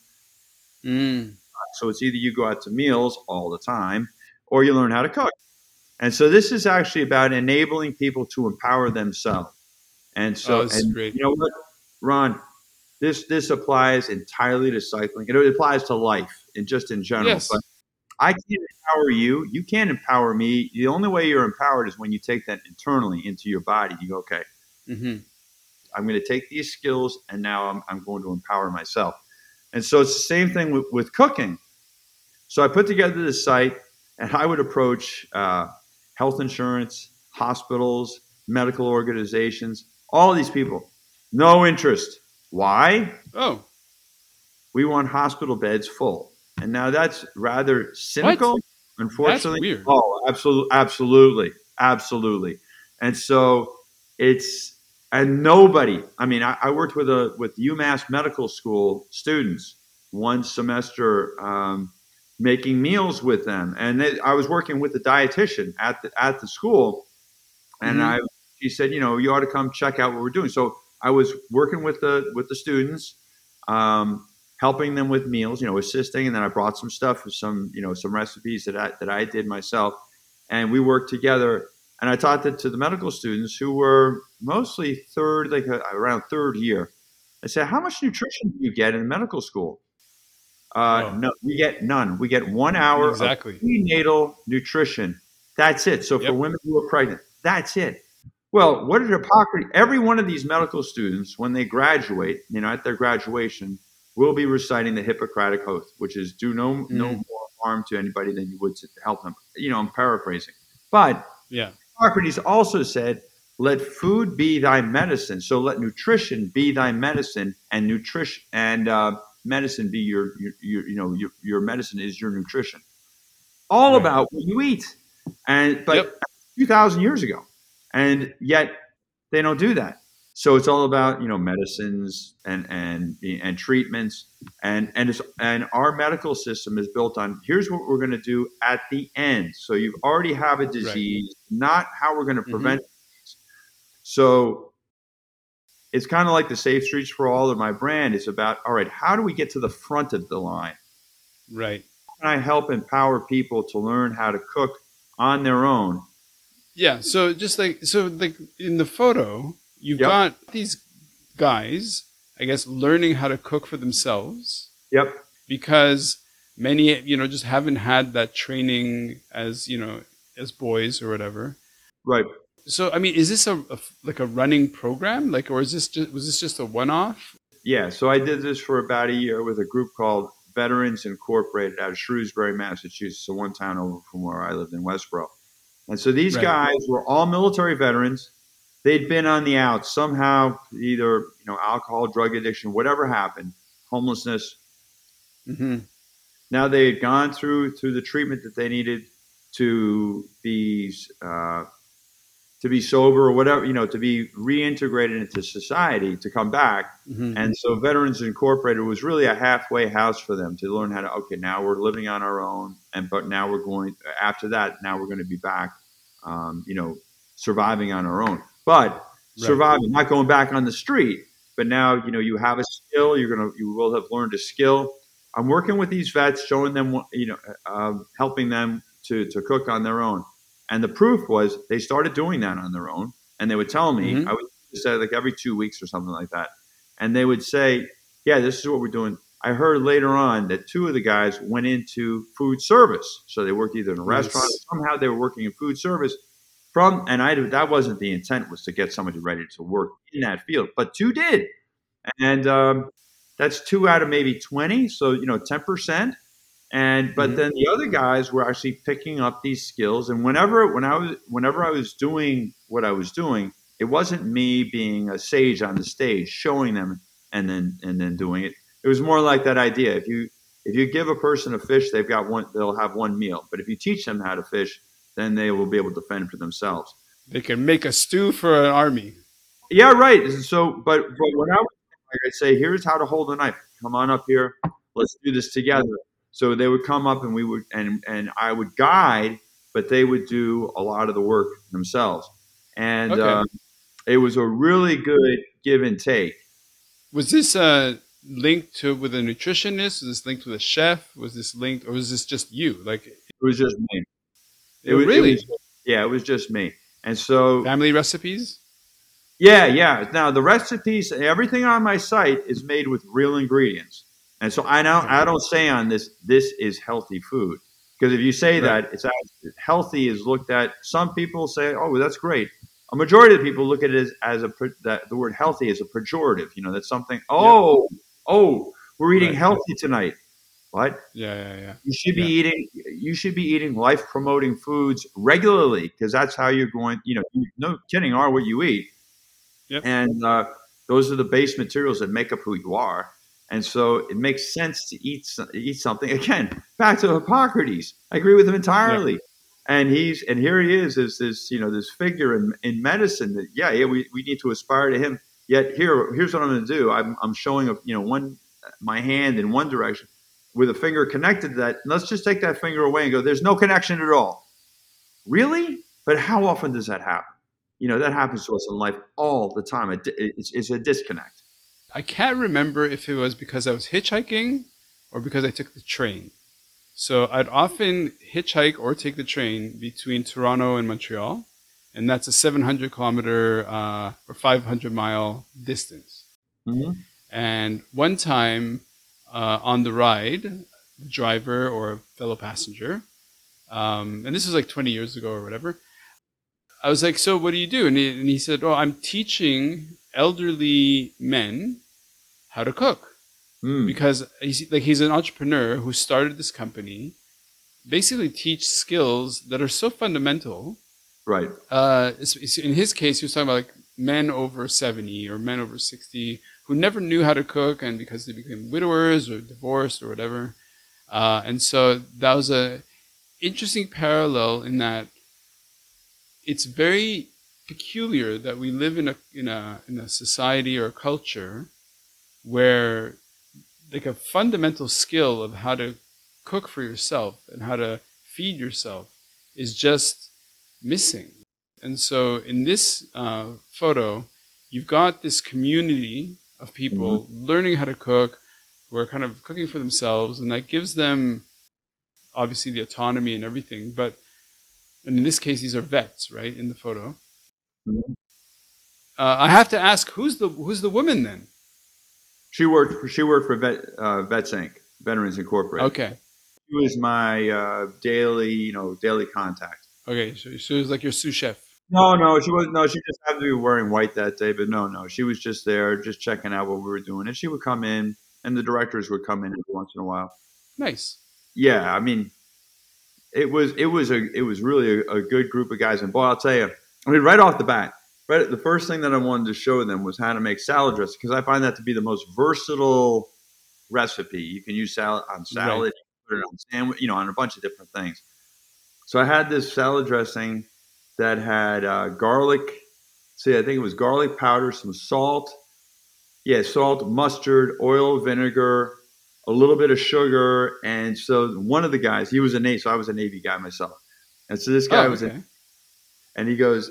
Mm.
So it's either you go out to meals all the time or you learn how to cook. And so this is actually about enabling people to empower themselves. And so,
Oh, this is
and
great.
you know what, Ron, this this applies entirely to cycling. It applies to life and just in general.
Yes.
But I can't empower you. You can't empower me. The only way you're empowered is when you take that internally into your body. You go, okay,
Mm-hmm.
I'm going to take these skills and now I'm, I'm going to empower myself. And so it's the same thing with, with cooking. So I put together this site and I would approach uh, health insurance, hospitals, medical organizations, all these people. No interest. Why?
Oh,
We want hospital beds full. And now that's rather cynical,
What?
unfortunately.
That's weird.
Oh, absolutely, absolutely, absolutely. And so it's and nobody. I mean, I, I worked with a with UMass Medical School students one semester, um, making meals with them, and they, I was working with the dietitian at the at the school, and
Mhm.
I she said, you know, you ought to come check out what we're doing. So I was working with the with the students. Um, helping them with meals, you know, assisting. And then I brought some stuff, some, you know, some recipes that I, that I did myself. And we worked together. And I taught that to the medical students who were mostly third, like uh, around third year. I said, how much nutrition do you get in medical school? Uh,
Oh.
no, we get none. We get one hour
Exactly.
of prenatal nutrition. That's it. So for
Yep.
women who are pregnant, that's it. Well, what did Hippocrates? Every one of these medical students, when they graduate, you know, at their graduation, will be reciting the Hippocratic Oath, which is do no no
Mm.
more harm to anybody than you would to help them. You know, I'm paraphrasing, but
Yeah.
Hippocrates also said, "Let food be thy medicine." So let nutrition be thy medicine, and nutrition and uh, medicine be your, your, your you know your, your medicine is your nutrition. All
Right.
about what you eat, and but
Yep.
two thousand years ago, and yet they don't do that. So it's all about you know medicines and and and treatments, and and it's, and our medical system is built on here's what we're going to do at the end. So you already have a disease, not how we're going to
Mm-hmm.
prevent disease. So it's kind of like the Safe Streets for All of my brand is about all right, how do we get to the front of the line?
Right.
How can I help empower people to learn how to cook on their own?
Yeah. So just like so, like in the photo, you've
Yep.
got these guys, I guess, learning how to cook for themselves
Yep.
because many, you know, just haven't had that training as you know as boys or whatever.
Right.
So I mean, is this a, a like a running program, like, or is this just was this just a one-off?
Yeah. So I did this for about a year with a group called Veterans Incorporated out of Shrewsbury, Massachusetts, so one town over from where I lived in Westboro. And so these
Right.
guys were all military veterans. They'd been on the outs somehow, either you know alcohol, drug addiction, whatever happened, homelessness.
Mm-hmm.
Now they had gone through through the treatment that they needed to be uh, to be sober or whatever, you know, to be reintegrated into society, to come back.
Mm-hmm.
And so Veterans Incorporated was really a halfway house for them to learn how to, okay, now we're living on our own. And, but now we're going, after that, now we're going to be back, um, you know, surviving on our own, but
Right.
surviving, not going back on the street. But now, you know, you have a skill, you're going to, you will have learned a skill. I'm working with these vets, showing them, you know, uh, helping them to, to cook on their own. And the proof was they started doing that on their own. And they would tell me,
Mm-hmm.
I would say like every two weeks or something like that. And they would say, yeah, this is what we're doing. I heard later on that two of the guys went into food service. So they worked either in a
Nice.
restaurant or somehow they were working in food service from, and I, that wasn't the intent, was to get somebody ready to work in that field, but two did. And um, that's two out of maybe twenty. So, you know, ten percent. And but
Mhm.
then the other guys were actually picking up these skills. And whenever when I was whenever I was doing what I was doing, it wasn't me being a sage on the stage showing them and then and then doing it. It was more like that idea. If you if you give a person a fish, they've got one. They'll have one meal. But if you teach them how to fish, then they will be able to fend for themselves.
They can make a stew for an army.
Yeah, right. So, but but when I was like I say, here's how to hold a knife. Come on up here. Let's do this together. So they would come up and we would and and I would guide, but they would do a lot of the work themselves. And
Okay.
uh, it was a really good give and take.
Was this uh, linked to with a nutritionist? Was this linked with a chef? Was this linked, or was this just you? Like,
It was just me. It
oh,
was,
really?
It was, yeah, it was just me. And so
Family recipes?
yeah, yeah. Now the recipes, everything on my site is made with real ingredients. And so I don't, I don't say on this, this is healthy food. Because if you say
Right.
that, it's actually, healthy is looked at. Some people say, oh, well, that's great. A majority of the people look at it as, as a, that the word healthy is a pejorative. You know, that's something, oh, oh, we're eating
Right.
healthy tonight. What?
Yeah, yeah, yeah.
You should be
Yeah.
eating, you should be eating life promoting foods regularly because that's how you're going, you know, you, no kidding are what you eat.
Yep.
And uh, those are the base materials that make up who you are. And so it makes sense to eat eat something. Again, back to Hippocrates. I agree with him entirely. Yeah. And he's and here he is, is this you know this figure in, in medicine that yeah yeah we, we need to aspire to him. Yet here here's what I'm going to do. I'm I'm showing a you know one my hand in one direction with a finger connected to that. Let's just take that finger away and go. There's no connection at all. Really? But how often does that happen? You know that happens to us in life all the time. It, it's, it's a disconnect.
I can't remember if it was because I was hitchhiking or because I took the train. So I'd often hitchhike or take the train between Toronto and Montreal, and that's a seven hundred kilometer uh, or five hundred mile distance.
Mm-hmm.
And one time uh, on the ride, the driver or a fellow passenger, um, and this was like twenty years ago or whatever. I was like, so what do you do? And he, and he said, oh, I'm teaching elderly men how to cook.
Mm.
Because he's, like, he's an entrepreneur who started this company, basically teach skills that are so fundamental.
Right.
Uh, it's- it's- in his case, he was talking about like men over seventy or men over sixty who never knew how to cook, and because they became widowers or divorced or whatever. Uh, and so that was a interesting parallel in that it's very peculiar that we live in a in a in a society or a culture where like a fundamental skill of how to cook for yourself and how to feed yourself is just missing. And so in this uh, photo, you've got this community of people mm-hmm. learning how to cook, who are kind of cooking for themselves, and that gives them obviously the autonomy and everything. But and in this case, these are vets, right, in the photo. Mm-hmm. Uh, I have to ask, who's the who's the woman then?
She worked for she worked for Vet uh, Vets Incorporated, Veterans Incorporated.
Okay.
She was my uh, daily, you know, daily contact.
Okay, so she was like your sous chef.
No, no, she was no. She just happened to be wearing white that day, but no, no, she was just there, just checking out what we were doing, and she would come in, and the directors would come in every once in a while.
Nice.
Yeah, I mean, it was it was a it was really a, a good group of guys, and boy, I'll tell you, I mean, right off the bat, right, the first thing that I wanted to show them was how to make salad dressing, because I find that to be the most versatile recipe. You can use salad on salad,
Right.
you can put it on sandwich, you know, on a bunch of different things. So I had this salad dressing that had uh, garlic. See, I think it was garlic powder, some salt. Yeah, salt, mustard, oil, vinegar, a little bit of sugar. And so one of the guys, he was a Navy, so I was a Navy guy myself. And so this guy
Oh,
was,
okay.
in, and he goes,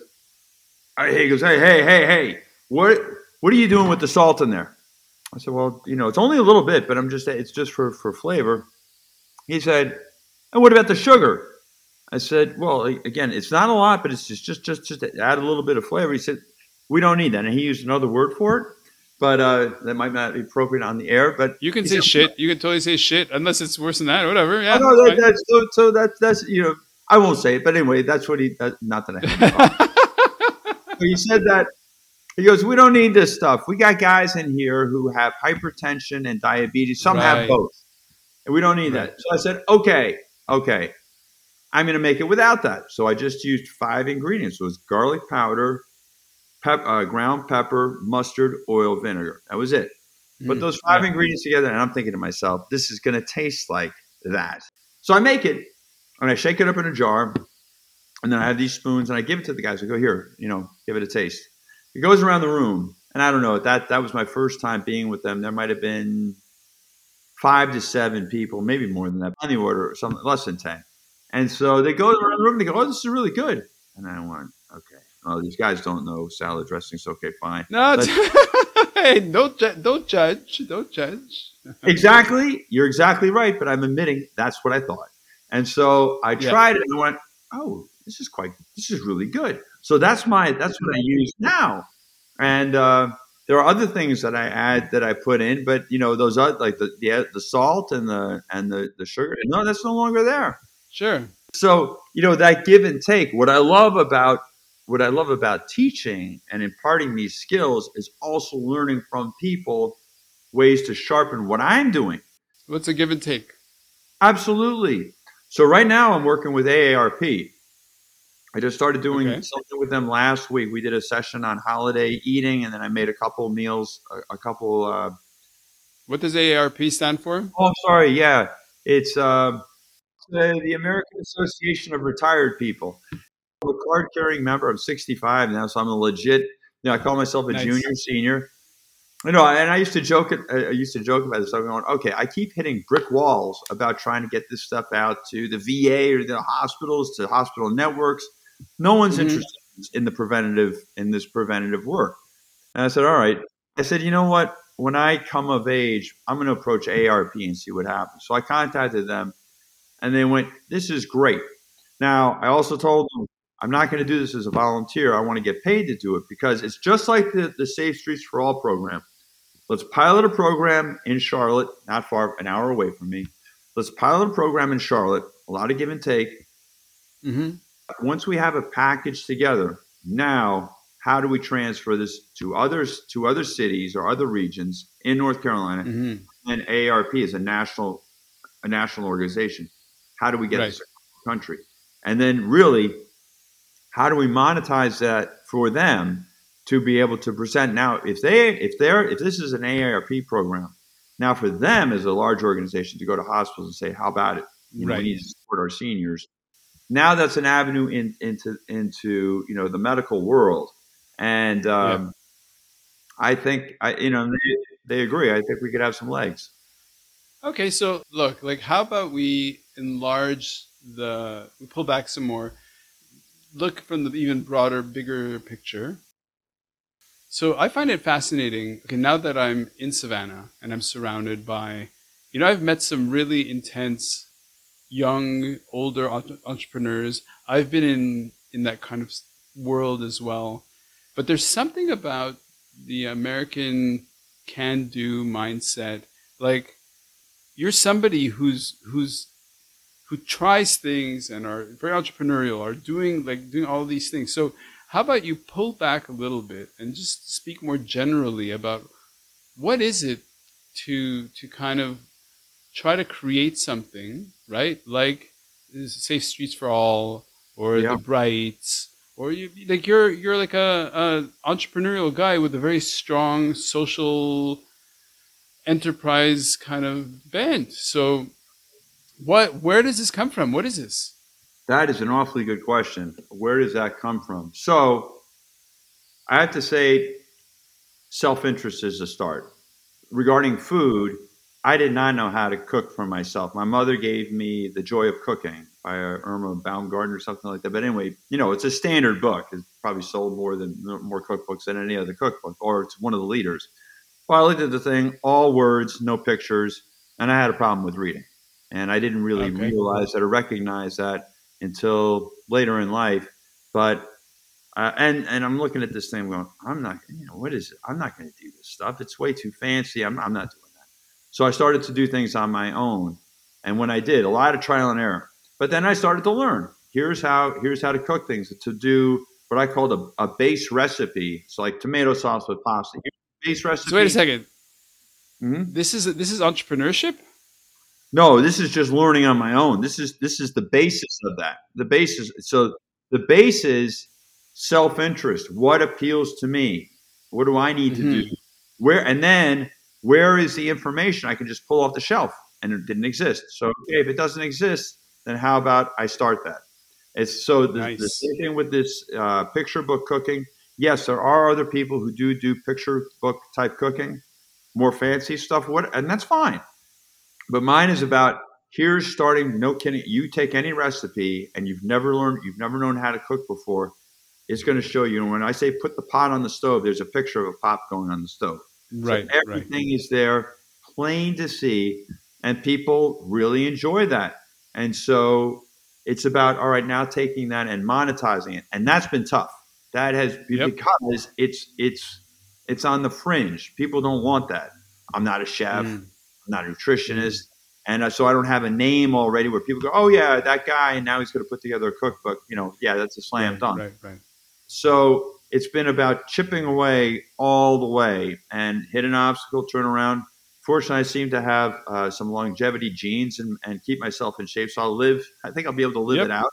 he goes, hey, hey, hey, hey, what, what are you doing with the salt in there? I said, well, you know, it's only a little bit, but I'm just, it's just for, for flavor. He said, and what about the sugar? I said, well, again, it's not a lot, but it's just, just, just, just to add a little bit of flavor. He said, we don't need that. And he used another word for it, but uh, that might not be appropriate on the air. But
You can
he
say
said,
shit. You can totally say shit, unless it's worse than that. Whatever. Yeah.
Oh, no, that,
fine.
that's, so, so that's, that's, you know, I won't say it, but anyway, that's what he, that, not that I have. So he said that, he goes, we don't need this stuff. We got guys in here who have hypertension and diabetes. Some
Right.
have both. And we don't need
Right.
that. So I said, okay, okay. I'm going to make it without that. So I just used five ingredients. It was garlic powder, pep, uh, ground pepper, mustard, oil, vinegar. That was it. Put
Mm,
those five
yeah.
ingredients together, and I'm thinking to myself, this is going to taste like that. So I make it, and I shake it up in a jar, and then I have these spoons, and I give it to the guys. I go, here, you know, give it a taste. It goes around the room, and I don't know, that that was my first time being with them. There might have been five to seven people, maybe more than that, on the order, or something less than ten. And so they go around the room, and they go, oh, this is really good. And I went, okay, well, these guys don't know salad dressings. Okay, fine.
No,
But-
hey, don't ju- don't judge. Don't judge.
Exactly. You're exactly right. But I'm admitting that's what I thought. And so I
Yeah.
tried it and went, oh, this is quite, this is really good. So that's my, that's what I use now. And uh, there are other things that I add that I put in, but you know, those are like the, the, the salt and the, and the, the sugar. No, that's no longer there.
Sure.
So, you know, that give and take, what I love about, what I love about teaching and imparting these skills is also learning from people ways to sharpen what I'm doing.
What's a give and take?
Absolutely. So right now I'm working with A A R P. I just started doing
Okay.
something with them last week. We did a session on holiday eating, and then I made a couple meals, a, a couple. Uh,
What does A A R P stand for?
oh, I'm sorry. Yeah, it's uh, the, the American Association of Retired People. I'm a card-carrying member. I'm sixty-five now, so I'm a legit. You know, I call myself a
Nice.
junior, senior. You know, and I used to joke. It, I used to joke about this. I'm going, okay, I keep hitting brick walls about trying to get this stuff out to the V A or the hospitals, to hospital networks. No one's
Mhm.
interested in the preventative in this preventative work. And I said, all right. I said, you know what? When I come of age, I'm going to approach A A R P and see what happens. So I contacted them, and they went, this is great. Now, I also told them, I'm not going to do this as a volunteer. I want to get paid to do it because it's just like the, the Safe Streets for All program. let's pilot a program in Charlotte, not far, an hour away from me. Let's pilot a program in Charlotte, a lot of give and take.
Mm-hmm.
Once we have a package together, now how do we transfer this to others, to other cities or other regions in North Carolina?
Mm-hmm.
And A A R P is a national, a national organization. How do we get
Right.
this across the country? And then really, how do we monetize that for them to be able to present? Now, if they, if they're, if this is an A A R P program, now for them as a large organization to go to hospitals and say, how about it? You know,
Right.
we need to support our seniors. Now that's an avenue in, into, into, you know, the medical world. And um, yeah. I think, I, you know, they, they agree. I think we could have some legs.
Okay, so look, like, how about we enlarge the, we pull back some more, look from the even broader, bigger picture. So I find it fascinating. Okay, now that I'm in Savannah and I'm surrounded by, you know, I've met some really intense, young, older entrepreneurs. I've been in, in that kind of world as well. But there's something about the American can-do mindset. Like, you're somebody who's who's who tries things and are very entrepreneurial, are doing like doing all these things. So how about you pull back a little bit and just speak more generally about what is it to to kind of try to create something, right? Like Safe Streets for All or
Yeah.
the Brights, or you like you're you're like a, a entrepreneurial guy with a very strong social enterprise kind of bent. So what where does this come from? What is this?
That is an awfully good question. Where does that come from? So I have to say self-interest is a start. Regarding food, I did not know how to cook for myself. My mother gave me The Joy of Cooking by uh, Irma Baumgartner or something like that. But anyway, you know, it's a standard book. It's probably sold more than more cookbooks than any other cookbook, or it's one of the leaders. Well, I looked at the thing, all words, no pictures, and I had a problem with reading. And I didn't really
Okay.
realize that or recognize that until later in life. But uh, and and I'm looking at this thing going, I'm not, you know, what is it? I'm not going to do this stuff. It's way too fancy. I'm, I'm not doing that. So I started to do things on my own. And when I did, a lot of trial and error. But then I started to learn. Here's how here's how to cook things, to do what I called a, a base recipe. So like tomato sauce with pasta. Here's a base recipe.
So wait a second.
Mm-hmm.
This is this is entrepreneurship?
No, this is just learning on my own. This is this is the basis of that. The basis. So the base is self-interest. What appeals to me? What do I need
Mm-hmm.
to do? Where and then where is the information I can just pull off the shelf? And it didn't exist. So okay, if it doesn't exist, then how about I start that? It's so the,
Nice.
the same thing with this uh, picture book cooking. Yes, there are other people who do do picture book type cooking, more fancy stuff. What and that's fine. But mine is about here's starting. No kidding. You take any recipe and you've never learned, you've never known how to cook before. It's going to show you. And when I say put the pot on the stove, there's a picture of a pot going on the stove.
Right.
So everything right. is there, plain to see, and people really enjoy that. And so it's about all right now taking that and monetizing it, and that's been tough. That has
Yep.
because it's it's it's on the fringe. People don't want that. I'm not a chef.
Mm.
I'm not a nutritionist. And uh, so I don't have a name already where people go, oh, yeah, that guy, and now he's going to put together a cookbook. You know, yeah, that's a slam
Right,
dunk.
right, right.
So it's been about chipping away all the way and hit an obstacle, turn around. Fortunately, I seem to have uh, some longevity genes and, and keep myself in shape. So I'll live. I think I'll be able to live
Yep.
it out.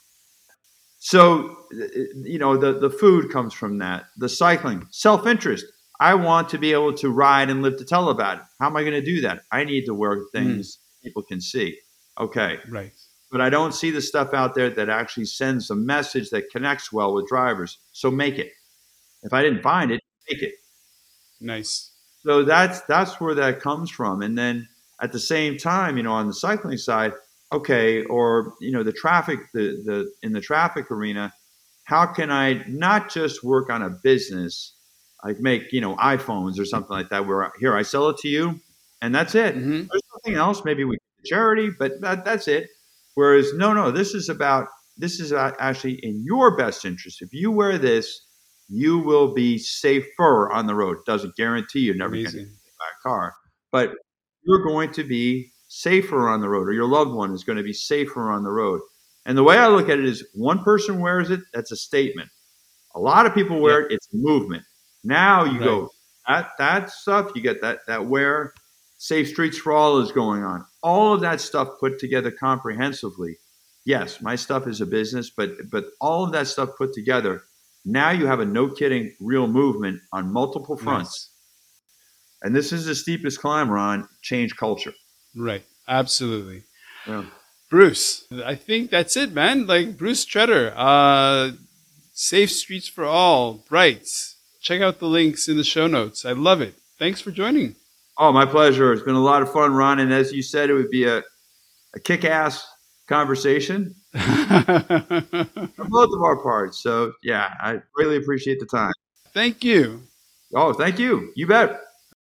So, you know, the, the food comes from that. The cycling, self-interest. I want to be able to ride and live to tell about it. How am I going to do that? I need to wear things mm. people can see. Okay.
Right.
But I don't see the stuff out there that actually sends a message that connects well with drivers. So make it. If I didn't find it, make it.
Nice.
So that's that's where that comes from. And then at the same time, you know, on the cycling side, okay, or you know, the traffic, the the in the traffic arena, how can I not just work on a business, like make, you know, iPhones or something like that, where here I sell it to you and that's it.
Mm-hmm.
There's nothing else. Maybe we do charity, but that, that's it. Whereas no, no, this is about this is about actually in your best interest. If you wear this, you will be safer on the road. Doesn't guarantee you're never going to get by a car, but you're going to be safer on the road, or your loved one is going to be safer on the road. And the way I look at it is one person wears it, that's a statement. A lot of people wear
Yeah.
it, it's a movement. Now you
Right.
go, that that stuff, you get that that where Safe Streets for All is going on. All of that stuff put together comprehensively. Yes, my stuff is a business, but but all of that stuff put together, now you have a no kidding real movement on multiple fronts.
Nice.
And this is the steepest climb, Ron, change culture.
Right. Absolutely.
Yeah.
Bruce, I think that's it, man. Like Bruce Tretter, uh, Safe Streets for All, Brights. Check out the links in the show notes. I love it. Thanks for joining.
Oh, my pleasure. It's been a lot of fun, Ron. And as you said, it would be a, a kick-ass conversation for both of our parts. So, yeah, I really appreciate the time.
Thank you.
Oh, thank you. You bet.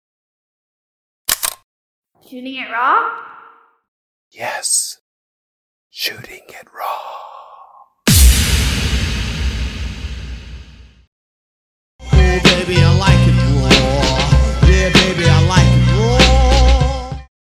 Shooting it raw?
Yes. Shooting it raw.
Oh, baby, I like